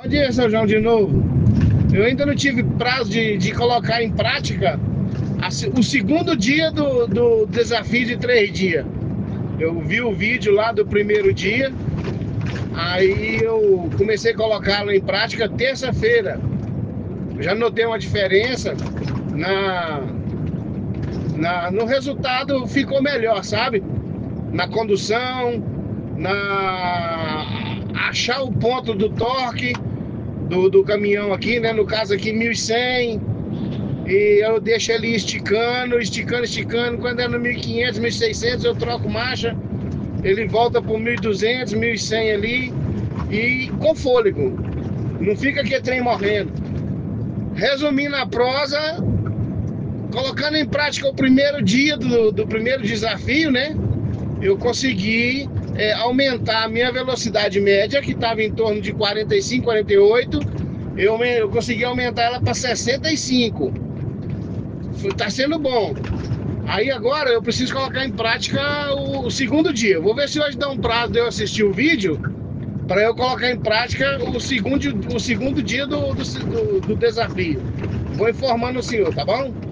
dia, seu João, de novo. Eu ainda não tive prazo de colocar em prática o segundo dia do desafio de 3 dias. Eu vi o vídeo lá do primeiro dia, aí eu comecei a colocá-lo em prática terça-feira. Já notei uma diferença no resultado, ficou melhor, sabe? Na condução, achar o ponto do torque do caminhão aqui, né? No caso aqui 1100, e eu deixo ele esticando. Quando é no 1500, 1600 eu troco marcha, ele volta por 1200, 1100 ali, e com fôlego, não fica aqui trem morrendo. Resumindo a prosa, colocando em prática o primeiro dia do primeiro desafio, né? Eu consegui aumentar a minha velocidade média, que estava em torno de 45, 48. Eu consegui aumentar ela para 65. Está sendo bom. Aí agora eu preciso colocar em prática o segundo dia. Eu vou ver se hoje dá um prazo de eu assistir o vídeo para eu colocar em prática o segundo dia do desafio. Vou informando o senhor, tá bom?